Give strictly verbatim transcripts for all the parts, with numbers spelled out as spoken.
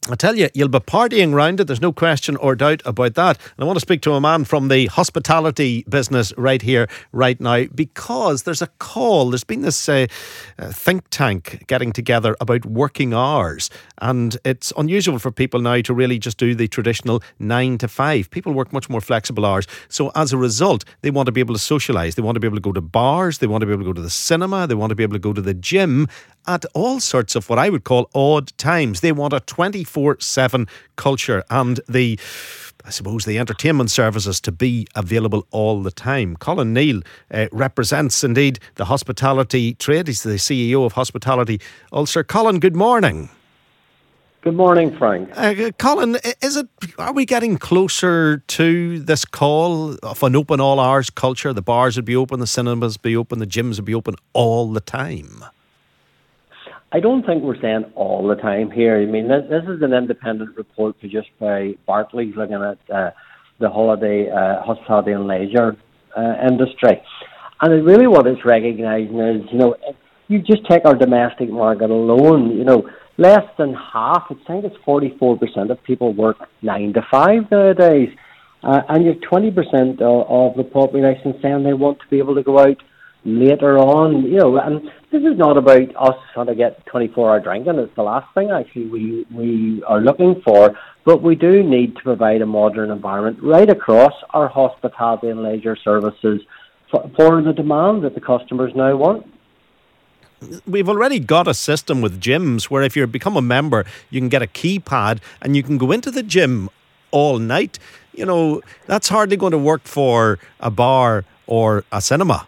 I tell you, you'll be partying round it. There's no question or doubt about that. And I want to speak to a man from the hospitality business right here, right now, because there's a call. There's been this uh, uh, think tank getting together about working hours. And it's unusual for people now to really just do the traditional nine to five. People work much more flexible hours. So as a result, they want to be able to socialise. They want to be able to go to bars. They want to be able to go to the cinema. They want to be able to go to the gym at all sorts of what I would call odd times. They want a twenty-four seven culture and the, I suppose, the entertainment services to be available all the time. Colin Neal uh, represents indeed the hospitality trade. He's the C E O of Hospitality Ulster. Colin, good morning. Good morning, Frank. Uh, Colin, is it? Are we getting closer to this call of an open all hours culture? The bars would be open, the cinemas would be open, the gyms would be open all the time. I don't think we're saying all the time here. I mean, this, this is an independent report produced by Barclays looking at uh, the holiday, uh, hospitality and leisure uh, industry. And it really what it's recognising is, you know, if you just take our domestic market alone, you know, less than half, I think it's forty-four percent of people work nine to five nowadays. Uh, and you have twenty percent of, of the population saying they want to be able to go out later on, you know, and this is not about us trying to get twenty-four hour drinking. It's the last thing actually we we are looking for, but we do need to provide a modern environment right across our hospitality and leisure services for, for the demand that the customers now want. We've already got a system with gyms where if you become a member, you can get a keypad and you can go into the gym all night. You know, that's hardly going to work for a bar or a cinema.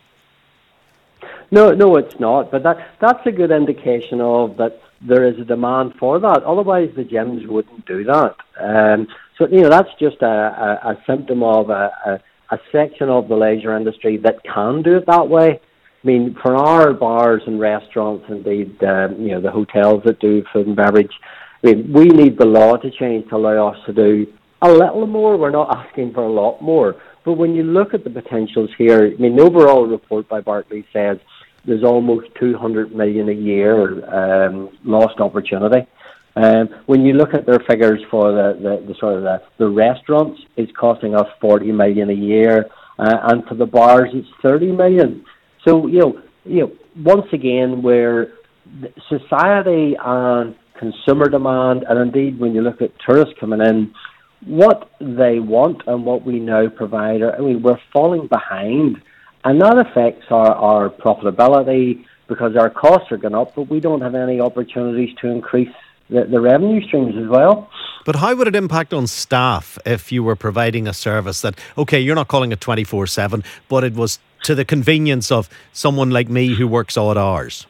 No, no, it's not. But that that's a good indication of that there is a demand for that. Otherwise, the gyms wouldn't do that. Um, so, you know, that's just a, a, a symptom of a, a, a section of the leisure industry that can do it that way. I mean, for our bars and restaurants, indeed, um, you know, the hotels that do food and beverage, I mean, we need the law to change to allow us to do a little more. We're not asking for a lot more. But when you look at the potentials here, I mean, the overall report by Barclays says there's almost two hundred million a year um, lost opportunity. Um, when you look at their figures for the, the, the sort of the, the restaurants, it's costing us forty million a year, uh, and for the bars, it's thirty million. So you know, you know, once again, where society and consumer demand, and indeed when you look at tourists coming in, what they want and what we now provide, are, I mean, we're falling behind. And that affects our, our profitability because our costs are going up, but we don't have any opportunities to increase the, the revenue streams as well. But how would it impact on staff if you were providing a service that, okay, you're not calling it twenty-four seven, but it was to the convenience of someone like me who works odd hours?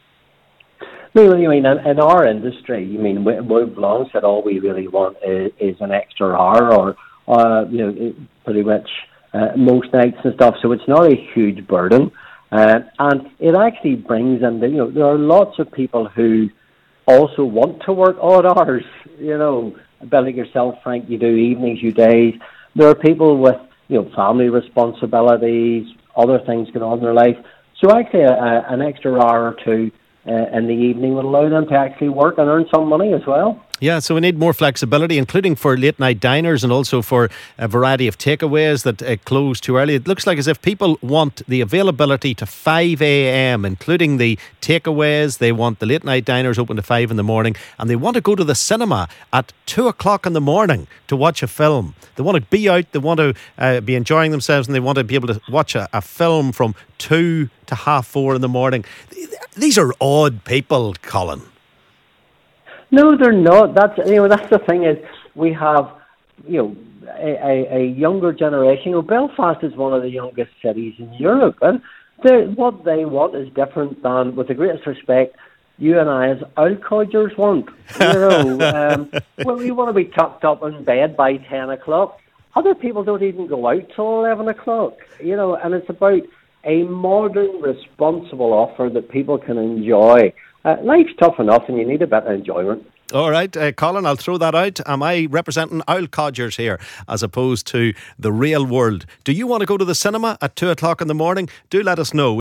No, I mean, in, in our industry, you mean, we, we've long said all we really want is, is an extra hour or, uh, you know, pretty much Uh, most nights and stuff, so it's not a huge burden. Uh, and it actually brings in, the, you know, there are lots of people who also want to work odd hours. You know, a bit like yourself, Frank, you do evenings, you days. There are people with, you know, family responsibilities, other things going on in their life. So actually a, a, an extra hour or two uh, in the evening would allow them to actually work and earn some money as well. Yeah, so we need more flexibility, including for late night diners and also for a variety of takeaways that uh, close too early. It looks like as if people want the availability to five a.m, including the takeaways. They want the late night diners open to five in the morning, and they want to go to the cinema at two o'clock in the morning to watch a film. They want to be out, they want to uh, be enjoying themselves, and they want to be able to watch a, a film from two to half four in the morning. These are odd people, Colin. No, they're not. That's you know that's the thing is we have you know a, a, a younger generation. You know, Belfast is one of the youngest cities in Europe, and what they want is different than, with the greatest respect, you and I as outcodgers want. You know, um, well, we want to be tucked up in bed by ten o'clock. Other people don't even go out till eleven o'clock. You know, and it's about a modern, responsible offer that people can enjoy. Uh, life's tough enough and you need a bit of enjoyment. All right, uh, Colin, I'll throw that out. Am I representing Owl Codgers here as opposed to the real world? Do you want to go to the cinema at two o'clock in the morning? Do let us know.